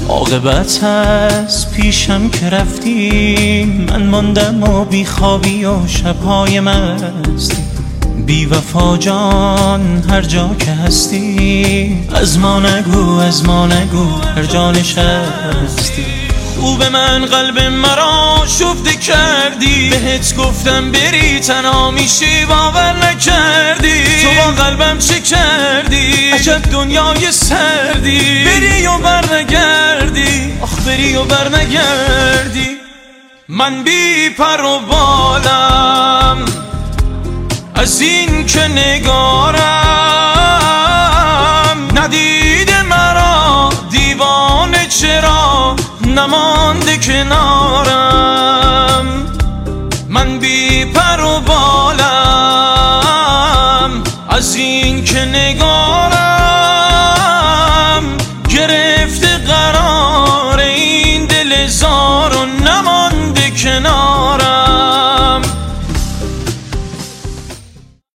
عاقبت از پیشم که رفتی، من ماندم و بیخوابی و شبهای مستی. بی وفا جان هر جا که هستی، از ما نگو از ما نگو هر جا نشستی. خوب من قلب مرا شفته کردی، بهت گفتم بری تنها میشی باور نکردی. تو با قلبم چه کردی؟ عجب دنیای سردی. بری و برنگردی، آخ بری و برنگردی. من بی پر و بالم از این که نگارم، ندیده مرا دیوانه چرا نمانده کنارم. من بی پر و بالم از این که نگارم، گرفته قرار این دل زار و نمانده کنارم.